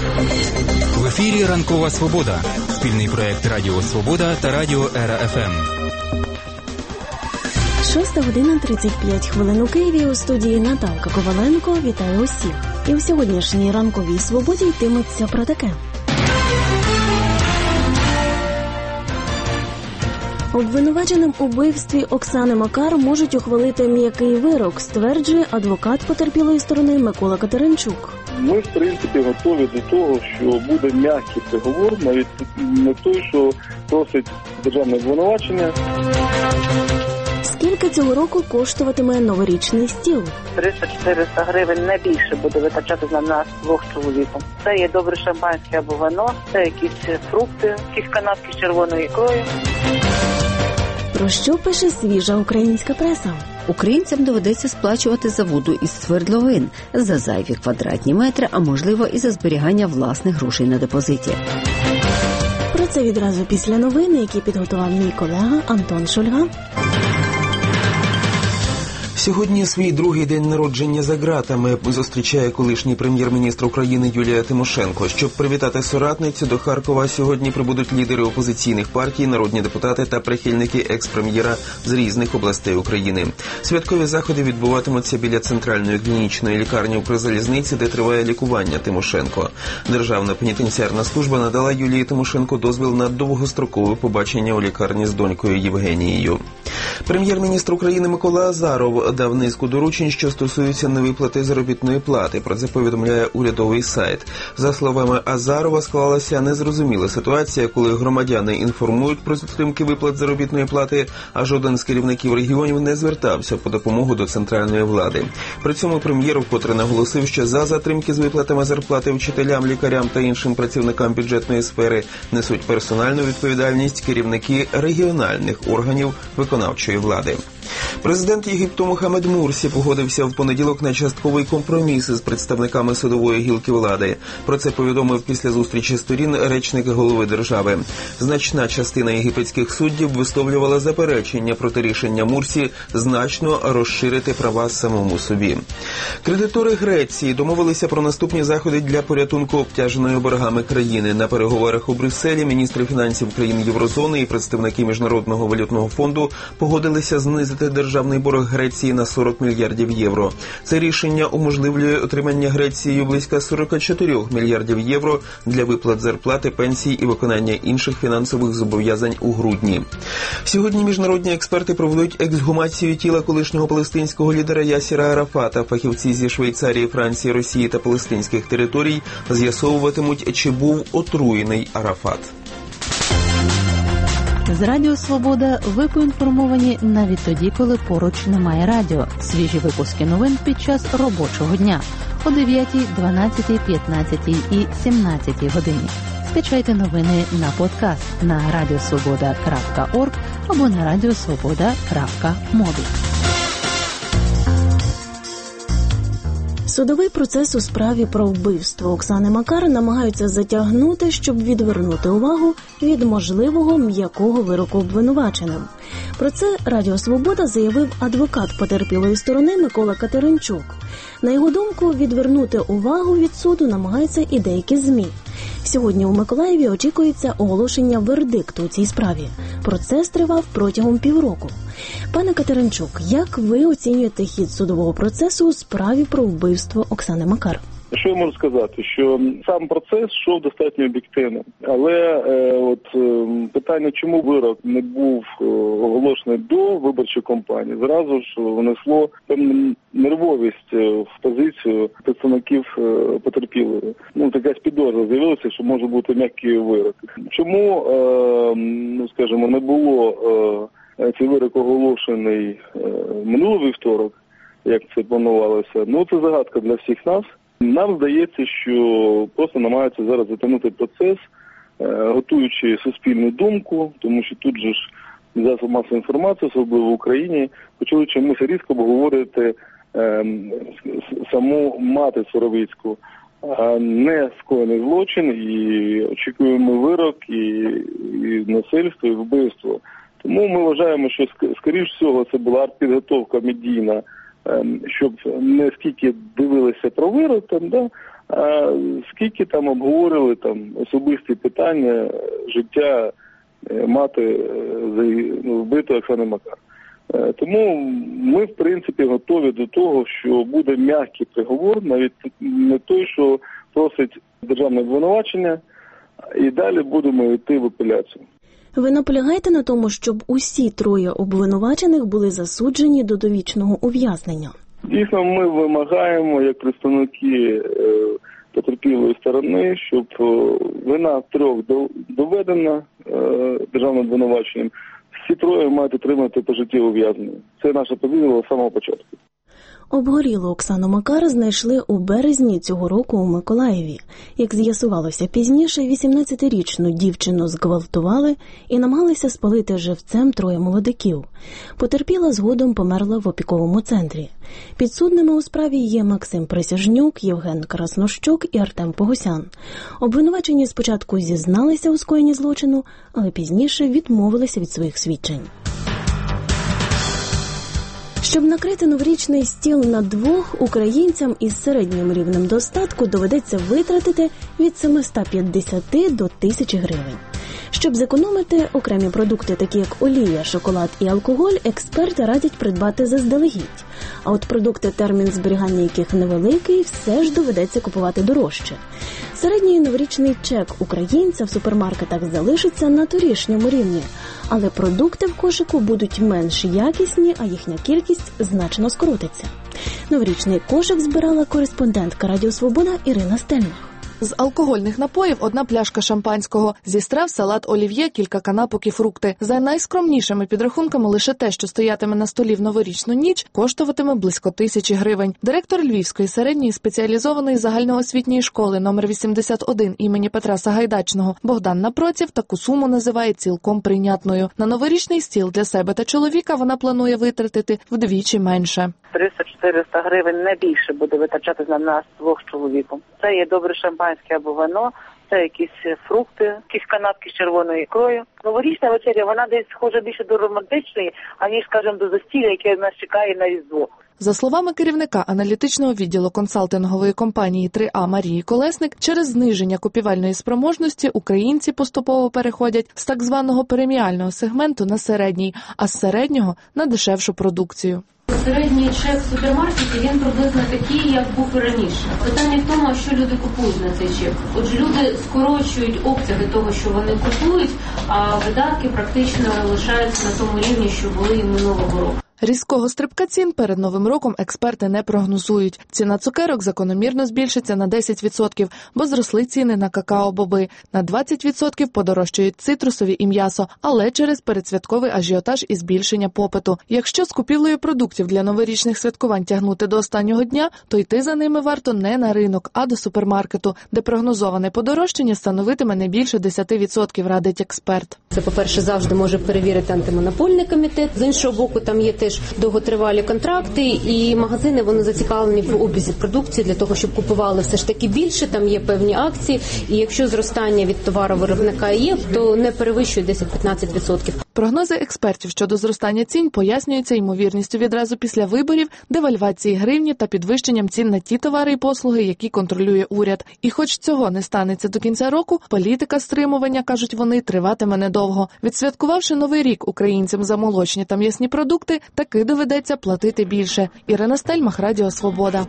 В ефірі «Ранкова Свобода» – спільний проєкт Радіо Свобода та Радіо Ера ФМ. 6:35 у Києві. У студії Наталка Коваленко. Вітаю усіх. І в сьогоднішній «Ранковій Свободі» йтиметься про таке. Обвинуваченим у вбивстві Оксани Макар можуть ухвалити м'який вирок, стверджує адвокат потерпілої сторони Микола Катеринчук. Ми, в принципі, готові до того, що буде м'який приговор, навіть не той, що просить державне обвинувачення. Скільки цього року коштуватиме новорічний стіл? 300-400 гривень, не більше буде витрачатися на нас двох чоловіком. Це є добре шампанське або вино, це якісь фрукти, якісь канапки з червоною ікрою. Про що пише свіжа українська преса? Українцям доведеться сплачувати за воду із свердловин, за зайві квадратні метри, а можливо і за зберігання власних грошей на депозиті. Про це відразу після новини, які підготував мій колега Антон Шульга. Сьогодні свій другий день народження за ґратами зустрічає колишній прем'єр-міністр України Юлія Тимошенко. Щоб привітати соратницю, до Харкова сьогодні прибудуть лідери опозиційних партій, народні депутати та прихильники екс-прем'єра з різних областей України. Святкові заходи відбуватимуться біля центральної клінічної лікарні Укрзалізниці, де триває лікування Тимошенко. Державна пенітенціарна служба надала Юлії Тимошенко дозвіл на довгострокове побачення у лікарні з донькою Євгенією. Прем'єр-міністр України Микола Азаров дав низку доручень, що стосуються невиплати заробітної плати. Про це повідомляє урядовий сайт. За словами Азарова, склалася незрозуміла ситуація, коли громадяни інформують про затримки виплат заробітної плати, а жоден з керівників регіонів не звертався по допомогу до центральної влади. При цьому прем'єр вкотре наголосив, що за затримки з виплатами зарплати вчителям, лікарям та іншим працівникам бюджетної сфери несуть персональну відповідальність керівники регіональних органів виконавчої влади. Президент Єгипту Мохаммед Мурсі погодився в понеділок на частковий компроміс із представниками судової гілки влади. Про це повідомив після зустрічі сторін речник голови держави. Значна частина єгипетських суддів висловлювала заперечення проти рішення Мурсі значно розширити права самому собі. Кредитори Греції домовилися про наступні заходи для порятунку обтяженої боргами країни. На переговорах у Брюсселі міністри фінансів країн Єврозони і представники Міжнародного валютного фонду погодилися знизити державний борг Греції на 40 мільярдів євро. Це рішення уможливлює отримання Грецією близько 44 мільярдів євро для виплат зарплати, пенсій і виконання інших фінансових зобов'язань у грудні. Сьогодні міжнародні експерти проведуть ексгумацію тіла колишнього палестинського лідера Ясіра Арафата. Фахівці зі Швейцарії, Франції, Росії та палестинських територій з'ясовуватимуть, чи був отруєний Арафат. З Радіо Свобода ви поінформовані навіть тоді, коли поруч немає радіо. Свіжі випуски новин під час робочого дня о 9, 12, 15 і 17 годині. Скачайте новини на подкаст на radiosvoboda.org або на radiosvoboda.mobi. Судовий процес у справі про вбивство Оксани Макар намагаються затягнути, щоб відвернути увагу від можливого м'якого вироку обвинуваченим. Про це Радіо Свобода заявив адвокат потерпілої сторони Микола Катеринчук. На його думку, відвернути увагу від суду намагаються і деякі ЗМІ. Сьогодні у Миколаєві очікується оголошення вердикту у цій справі. Процес тривав протягом півроку. Пане Катеринчук, як ви оцінюєте хід судового процесу у справі про вбивство Оксани Макар? Що я можу сказати? Що сам процес йшов достатньо об'єктивно. Але питання, чому вирок не був оголошений до виборчої кампанії, зразу ж внесло певну нервовість в позицію представників потерпілої. Така підозра з'явилася, що може бути м'який вирок. Чому, не було цей вирок оголошений минулий вівторок, як це планувалося? Це загадка для всіх нас. Нам здається, що просто намагаються зараз затягнути процес, готуючи суспільну думку, тому що тут же ж засоби масової інформації, особливо в Україні, почали чомусь різко обговорювати саму мати Суровицьку, а не скоєний злочин, і очікуємо вирок, і насильство, і вбивство. Тому ми вважаємо, що, скоріш всього, це була підготовка медійна, щоб не скільки дивилися про вирок, А скільки там обговорили особисті питання життя мати вбитої Оксани Макар. Тому ми, в принципі, готові до того, що буде м'який приговор, навіть не той, що просить державне обвинувачення, і далі будемо йти в апеляцію. Ви наполягаєте на тому, щоб усі троє обвинувачених були засуджені до довічного ув'язнення? Дійсно, ми вимагаємо, як представники потерпілої сторони, щоб вина трьох доведена державним обвинуваченням. Всі троє мають отримати пожиттєве ув'язнення. Це наша позиція з самого початку. Обгорілу Оксану Макар знайшли у березні цього року у Миколаєві. Як з'ясувалося пізніше, 18-річну дівчину зґвалтували і намагалися спалити живцем троє молодиків. Потерпіла згодом померла в опіковому центрі. Підсудними у справі є Максим Присяжнюк, Євген Краснощук і Артем Погосян. Обвинувачені спочатку зізналися у скоєнні злочину, але пізніше відмовилися від своїх свідчень. Щоб накрити новорічний стіл на двох, українцям із середнім рівнем достатку доведеться витратити від 750 до 1000 гривень. Щоб зекономити, окремі продукти, такі як олія, шоколад і алкоголь, експерти радять придбати заздалегідь. А от продукти, термін зберігання яких невеликий, все ж доведеться купувати дорожче. Середній новорічний чек українця в супермаркетах залишиться на торішньому рівні, але продукти в кошику будуть менш якісні, а їхня кількість значно скоротиться. Новорічний кошик збирала кореспондентка Радіо Свобода Ірина Стельмах. З алкогольних напоїв одна пляшка шампанського, зі страв салат олів'є, кілька канапок і фрукти. За найскромнішими підрахунками, лише те, що стоятиме на столі в новорічну ніч, коштуватиме близько 1000 гривень. Директор Львівської середньої спеціалізованої загальноосвітньої школи номер 81 імені Петра Сагайдачного Богдан Напроців таку суму називає цілком прийнятною. На новорічний стіл для себе та чоловіка вона планує витратити вдвічі менше. 300-400 гривень не більше буде витрачати на нас двох з чоловіком. Це є добре шампанське або вино, це якісь фрукти, якісь канапки з червоною ікрою. Новорічна вечеря, вона десь схожа більше до романтичної, аніж, скажімо, до застілля, яке нас чекає на Різдво. За словами керівника аналітичного відділу консалтингової компанії 3А Марії Колесник, через зниження купівельної спроможності українці поступово переходять з так званого преміального сегменту на середній, а з середнього на дешевшу продукцію. Середній чек в супермаркеті, він приблизно такий, як був і раніше. Питання в тому, що люди купують на цей чек. Отже, люди скорочують обсяги того, що вони купують, а видатки практично лишаються на тому рівні, що були і минулого року. Різкого стрибка цін перед Новим роком експерти не прогнозують. Ціна цукерок закономірно збільшиться на 10%, бо зросли ціни на какао-боби. На 20% подорожчають цитрусові і м'ясо, але через передсвятковий ажіотаж і збільшення попиту. Якщо з купівлею продуктів для новорічних святкувань тягнути до останнього дня, то йти за ними варто не на ринок, а до супермаркету, де прогнозоване подорожчання становитиме не більше 10%, радить експерт. Це, по-перше, завжди може перевірити антимонопольний комітет. З іншого боку, там є теж довготривалі контракти, і магазини, вони зацікавлені в обігу продукції для того, щоб купували все ж таки більше, там є певні акції, і якщо зростання від товаровиробника є, то не перевищує 10-15%. Прогнози експертів щодо зростання цін пояснюються ймовірністю відразу після виборів, девальвації гривні та підвищенням цін на ті товари і послуги, які контролює уряд. І хоч цього не станеться до кінця року, політика стримування, кажуть вони, триватиме недовго. Відсвяткувавши Новий рік українцям за молочні та м'ясні продукти, таки доведеться платити більше. Ірина Стельмах, Радіо Свобода.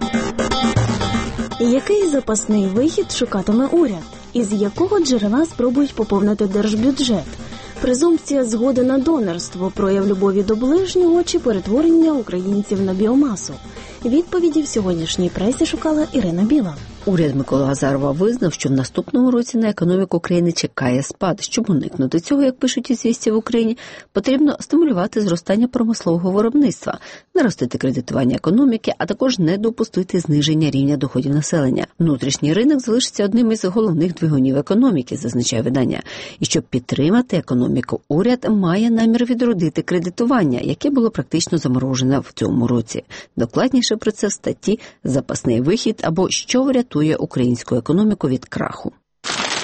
Який запасний вихід шукатиме уряд? Із якого джерела спробують поповнити держбюджет? Презумпція згоди на донорство, прояв любові до ближнього чи перетворення українців на біомасу? Відповіді в сьогоднішній пресі шукала Ірина Біла. Уряд Миколи Азарова визнав, що в наступному році на економіку країни чекає спад. Щоб уникнути цього, як пишуть у «Звісті» в Україні, потрібно стимулювати зростання промислового виробництва, наростити кредитування економіки, а також не допустити зниження рівня доходів населення. Внутрішній ринок залишиться одним із головних двигунів економіки, зазначає видання. І щоб підтримати економіку, уряд має намір відродити кредитування, яке було практично заморожене в цьому році. Докладніше про це в статті «Запасний вихід» або «Що врятує українську економіку від краху».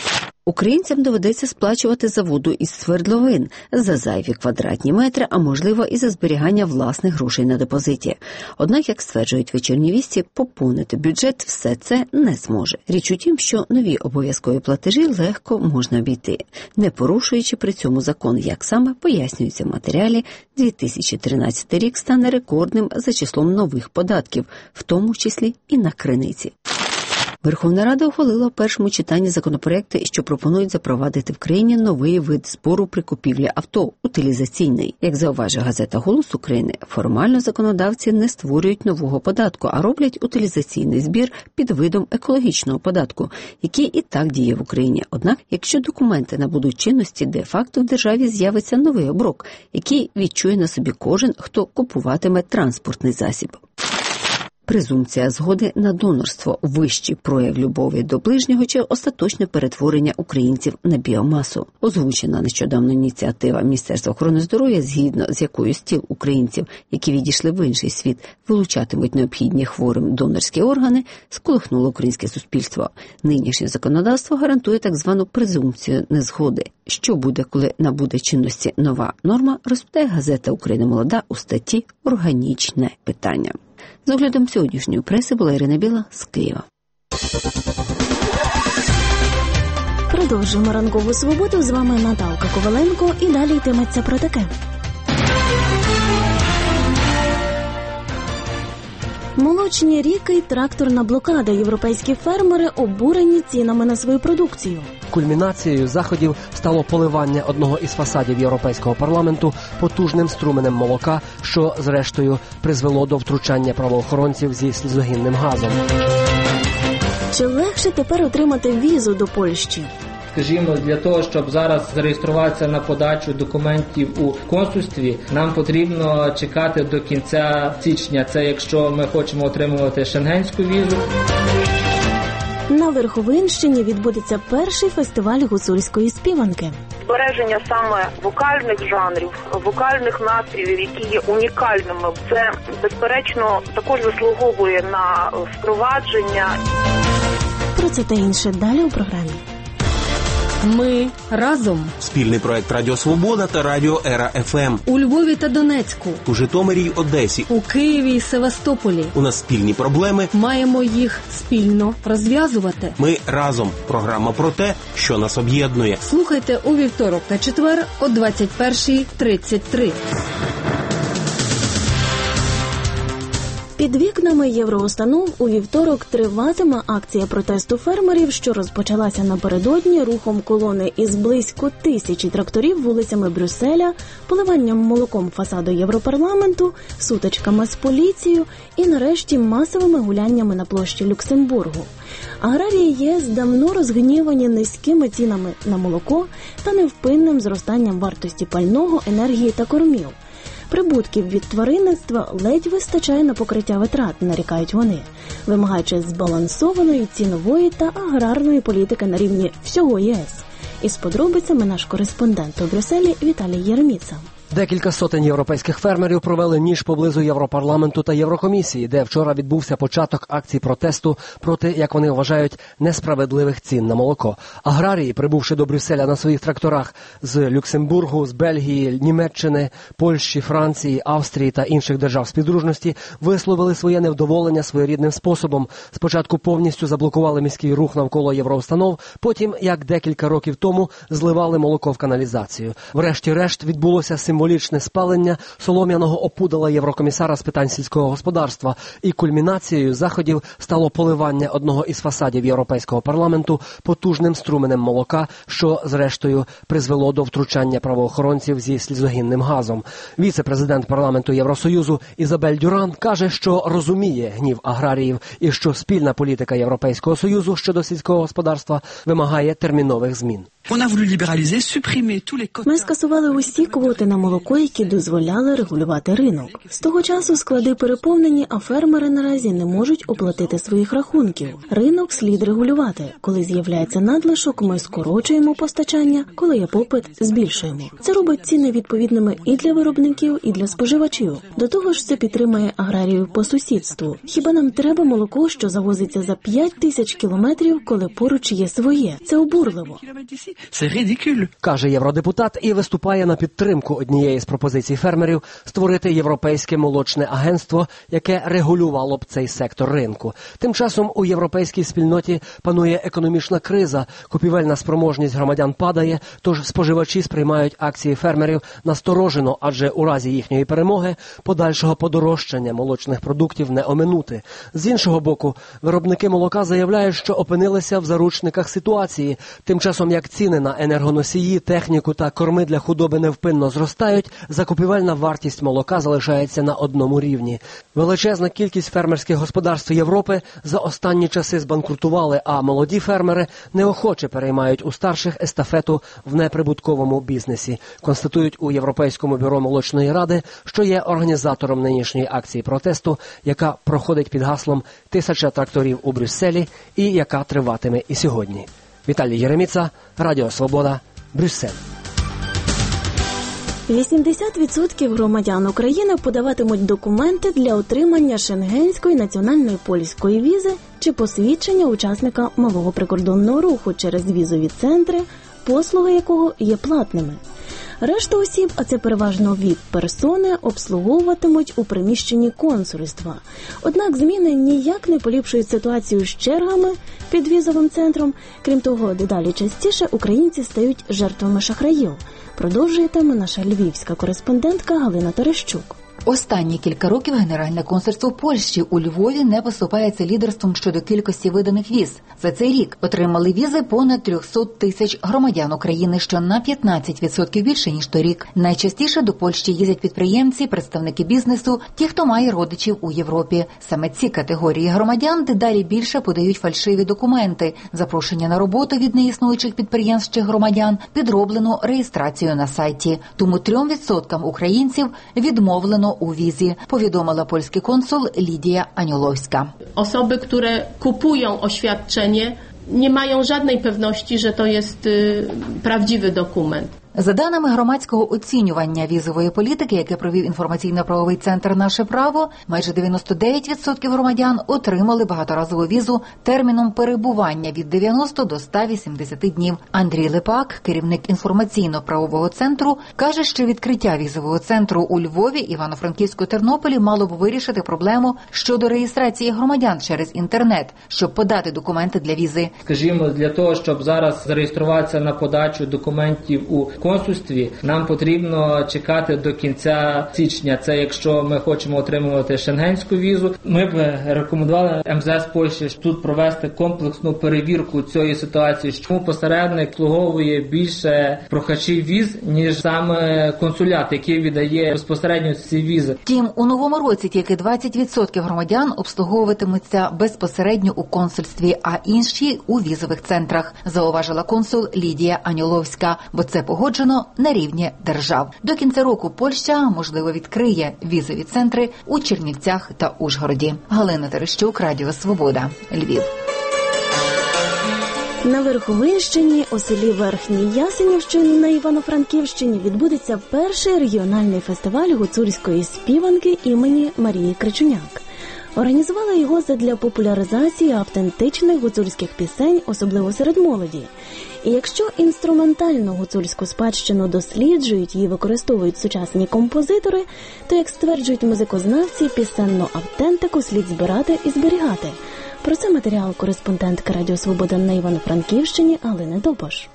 Українцям доведеться сплачувати за воду із свердловин, за зайві квадратні метри, а можливо і за зберігання власних грошей на депозиті. Однак, як стверджують «Вечірні вісті», поповнити бюджет все це не зможе. Річ у тім, що нові обов'язкові платежі легко можна обійти, не порушуючи при цьому закон. Як саме пояснюється в матеріалі, 2013 рік стане рекордним за числом нових податків, в тому числі і на криниці. Верховна Рада ухвалила у першому читанні законопроекти, що пропонують запровадити в країні новий вид збору при купівлі авто – утилізаційний. Як зауважує газета «Голос України», формально законодавці не створюють нового податку, а роблять утилізаційний збір під видом екологічного податку, який і так діє в Україні. Однак, якщо документи набудуть чинності, де-факто в державі з'явиться новий оброк, який відчує на собі кожен, хто купуватиме транспортний засіб. Презумпція згоди на донорство – вищий прояв любові до ближнього чи остаточне перетворення українців на біомасу. Озвучена нещодавно ініціатива Міністерства охорони здоров'я, згідно з якою з тіл українців, які відійшли в інший світ, вилучатимуть необхідні хворим донорські органи, сколихнуло українське суспільство. Нинішнє законодавство гарантує так звану презумпцію незгоди. Що буде, коли набуде чинності нова норма, розповідає газета «Україна молода» у статті «Органічне питання». З оглядом сьогоднішньої преси була Ірина Біла з Києва. Продовжуємо ранкову свободу. З вами Наталка Коваленко. І далі йтиметься про таке. Молочні ріки й тракторна блокада. Європейські фермери обурені цінами на свою продукцію. Кульмінацією заходів стало поливання одного із фасадів Європейського парламенту потужним струменем молока, що, зрештою, призвело до втручання правоохоронців зі сльозогінним газом. Чи легше тепер отримати візу до Польщі? Скажімо, для того, щоб зараз зареєструватися на подачу документів у консульстві, нам потрібно чекати до кінця січня. Це якщо ми хочемо отримувати шенгенську візу. На Верховинщині відбудеться перший фестиваль гуцульської співанки. Збереження саме вокальних жанрів, вокальних настроїв, які є унікальними, це, безперечно, також заслуговує на впровадження. Про це та інше далі у програмі. Ми разом. Спільний проект Радіо Свобода та Радіо Ера ФМ. У Львові та Донецьку. У Житомирі й Одесі. У Києві і Севастополі. У нас спільні проблеми. Маємо їх спільно розв'язувати. Ми разом. Програма про те, що нас об'єднує. Слухайте у вівторок та четвер о 21:33. Під вікнами євроустанов у вівторок триватиме акція протесту фермерів, що розпочалася напередодні рухом колони із близько 1000 тракторів вулицями Брюсселя, поливанням молоком фасаду Європарламенту, сутичками з поліцією і, нарешті, масовими гуляннями на площі Люксембургу. Аграрії ЄС давно розгнівані низькими цінами на молоко та невпинним зростанням вартості пального, енергії та кормів. Прибутків від тваринництва ледь вистачає на покриття витрат, нарікають вони, вимагаючи збалансованої цінової та аграрної політики на рівні всього ЄС. Із подробицями наш кореспондент у Брюсселі Віталій Єреміца. Декілька сотень європейських фермерів провели ніж поблизу Європарламенту та Єврокомісії, де вчора відбувся початок акцій протесту проти, як вони вважають, несправедливих цін на молоко. Аграрії, прибувши до Брюсселя на своїх тракторах з Люксембургу, з Бельгії, Німеччини, Польщі, Франції, Австрії та інших держав співдружності, висловили своє невдоволення своєрідним способом. Спочатку повністю заблокували міський рух навколо євроустанов, потім, як декілька років тому, зливали молоко в каналізацію. Врешті-решт відбулося символічне спалення солом'яного опудала єврокомісара з питань сільського господарства, і кульмінацією заходів стало поливання одного із фасадів Європейського парламенту потужним струменем молока, що, зрештою, призвело до втручання правоохоронців зі сльозогінним газом. Віце-президент парламенту Євросоюзу Ізабель Дюран каже, що розуміє гнів аграріїв і що спільна політика Європейського Союзу щодо сільського господарства вимагає термінових змін. Ми скасували усі квоти на молоко, які дозволяли регулювати ринок. З того часу склади переповнені, а фермери наразі не можуть оплатити своїх рахунків. Ринок слід регулювати. Коли з'являється надлишок, ми скорочуємо постачання, коли є попит, збільшуємо. Це робить ціни відповідними і для виробників, і для споживачів. До того ж, це підтримує аграріїв по сусідству. Хіба нам треба молоко, що завозиться за 5000 кілометрів, коли поруч є своє? Це обурливо. Каже євродепутат і виступає на підтримку однієї з пропозицій фермерів створити Європейське молочне агентство, яке регулювало б цей сектор ринку. Тим часом у європейській спільноті панує економічна криза, купівельна спроможність громадян падає, тож споживачі сприймають акції фермерів насторожено, адже у разі їхньої перемоги подальшого подорожчання молочних продуктів не оминути. З іншого боку, виробники молока заявляють, що опинилися в заручниках ситуації, тим часом як ціни на енергоносії, техніку та корми для худоби невпинно зростають, закупівельна вартість молока залишається на одному рівні. Величезна кількість фермерських господарств Європи за останні часи збанкрутували, а молоді фермери неохоче переймають у старших естафету в неприбутковому бізнесі, констатують у Європейському бюро молочної ради, що є організатором нинішньої акції протесту, яка проходить під гаслом «1000 тракторів у Брюсселі» і яка триватиме і сьогодні. Віталій Єреміца, Радіо Свобода, Брюссель. 80% громадян України подаватимуть документи для отримання шенгенської національної польської візи чи посвідчення учасника малого прикордонного руху через візові центри, послуги якого є платними. Решта осіб, а це переважно ВІП-персони, обслуговуватимуть у приміщенні консульства. Однак зміни ніяк не поліпшують ситуацію з чергами під візовим центром. Крім того, дедалі частіше українці стають жертвами шахраїв. Продовжує тему наша львівська кореспондентка Галина Терещук. Останні кілька років Генеральне консульство Польщі у Львові не поступається лідерством щодо кількості виданих віз. За цей рік отримали візи понад 300 тисяч громадян України, що на 15% більше, ніж торік. Найчастіше до Польщі їздять підприємці, представники бізнесу, ті, хто має родичів у Європі. Саме ці категорії громадян дедалі більше подають фальшиві документи, запрошення на роботу від неіснуючих підприємств чи громадян, підроблену реєстрацію на сайті. Тому 3% українців відмовлено у wizji, powiadomila polski konsul Lidia Aniolowska. Osoby, które kupują oświadczenie, nie mają żadnej pewności, że to jest prawdziwy dokument. За даними громадського оцінювання візової політики, яке провів інформаційно-правовий центр «Наше право», майже 99% громадян отримали багаторазову візу терміном перебування від 90 до 180 днів. Андрій Липак, керівник інформаційно-правового центру, каже, що відкриття візового центру у Львові, Івано-Франківську, Тернополі мало б вирішити проблему щодо реєстрації громадян через інтернет, щоб подати документи для візи. Скажімо, для того, щоб зараз зареєструватися на подачу документів у консульстві, нам потрібно чекати до кінця січня. Це якщо ми хочемо отримувати шенгенську візу. Ми б рекомендували МЗС Польщі тут провести комплексну перевірку цієї ситуації, чому посередник обслуговує більше прохачів віз, ніж саме консулят, який видає безпосередньо ці візи. Втім, у новому році тільки 20% громадян обслуговуватимуться безпосередньо у консульстві, а інші у візових центрах, зауважила консул Лідія Аньоловська, бо це погоджено на рівні держав. До кінця року Польща, можливо, відкриє візові центри у Чернівцях та Ужгороді. Галина Терещук, Радіо Свобода, Львів. На Верховинщині, у селі Верхній Ясенівщині на Івано-Франківщині відбудеться перший регіональний фестиваль гуцульської співанки імені Марії Кричуняк. Організували його задля популяризації автентичних гуцульських пісень, особливо серед молоді. І якщо інструментальну гуцульську спадщину досліджують і використовують сучасні композитори, то, як стверджують музикознавці, пісенну автентику слід збирати і зберігати. Про це матеріал кореспондентки Радіо Свобода на Івано-Франківщині Галини Добош.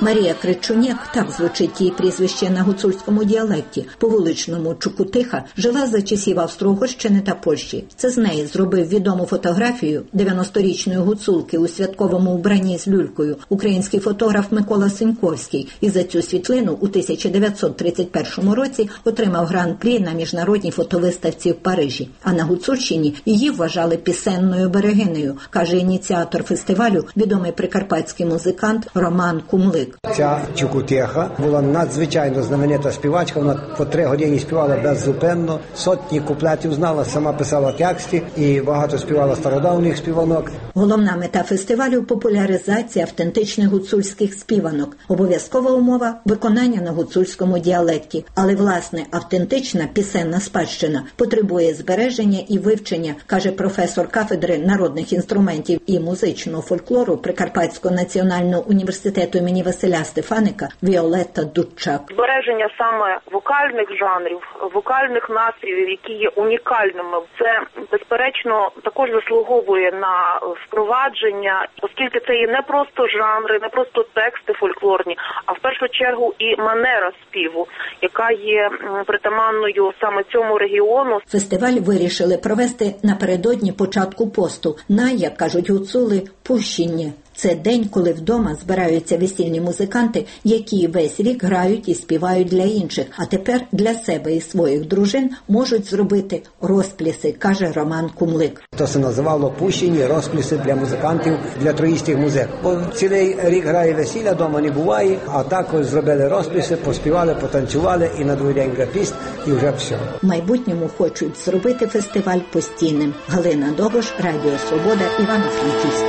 Марія Кричуняк, так звучить її прізвище на гуцульському діалекті, по вуличному Чукутиха, жила за часів Австро-Угорщини та Польщі. Це з неї зробив відому фотографію 90-річної гуцулки у святковому вбранні з люлькою український фотограф Микола Сеньковський. І за цю світлину у 1931 році отримав гран-прі на міжнародній фотовиставці в Парижі. А на Гуцульщині її вважали пісенною берегинею, каже ініціатор фестивалю, відомий прикарпатський музикант Роман Кумлик. Ця Чукутиха була надзвичайно знаменита співачка, вона по 3 години співала беззупинно, сотні куплетів знала, сама писала тексти і багато співала стародавніх співанок. Головна мета фестивалю – популяризація автентичних гуцульських співанок. Обов'язкова умова – виконання на гуцульському діалекті. Але, власне, автентична пісенна спадщина потребує збереження і вивчення, каже професор кафедри народних інструментів і музичного фольклору Прикарпатського національного університету імені Василя Стефаника Віолетта Дудчак. Збереження саме вокальних жанрів, вокальних настроїв, які є унікальними, це, безперечно, також заслуговує на впровадження, оскільки це є не просто жанри, не просто тексти фольклорні, а в першу чергу і манера співу, яка є притаманною саме цьому регіону. Фестиваль вирішили провести напередодні початку посту на, як кажуть гуцули, пущення. Це день, коли вдома збираються весільні музиканти, які весь рік грають і співають для інших, а тепер для себе і своїх дружин можуть зробити розпліси, каже Роман Кумлик. То се називало пущені, розпліси для музикантів, для троїстих музик. Бо цілий рік грає весілля, вдома не буває, а так ось зробили розпліси, поспівали, потанцювали і на другий день грапіст, і вже все. В майбутньому хочуть зробити фестиваль постійним. Галина Довош, Радіо Свобода, Івано-Франківськ.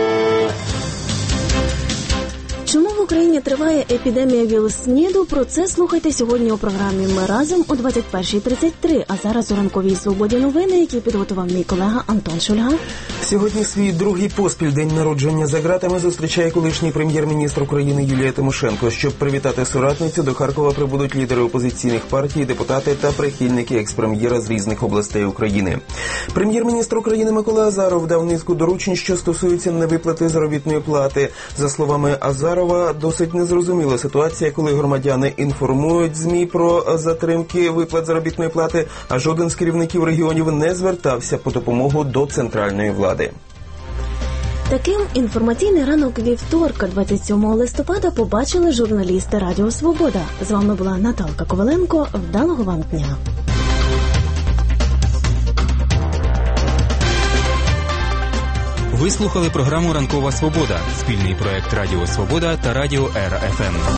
Чому в Україні триває епідемія ВІЛ-СНІДу? Про це слухайте сьогодні у програмі «Ми разом» о 21:33. А зараз у ранковій «Свободі» новини, які підготував мій колега Антон Шульга. Сьогодні свій другий поспіль день народження за ґратами зустрічає колишній прем'єр-міністр України Юлія Тимошенко. Щоб привітати соратницю, до Харкова прибудуть лідери опозиційних партій, депутати та прихильники екс-прем'єра з різних областей України. Прем'єр-міністр України Микола Азаров дав низку доручень, що стосуються невиплати заробітної плати. За словами Азарова, досить незрозуміла ситуація, коли громадяни інформують ЗМІ про затримки виплат заробітної плати, а жоден з керівників регіонів не звертався по допомогу до центральної влади. Таким інформаційний ранок вівторка, 27 листопада, побачили журналісти Радіо Свобода. З вами була Наталка Коваленко. Вдалого вам дня. Ви слухали програму «Ранкова Свобода» – спільний проект Радіо Свобода та Радіо РФМ.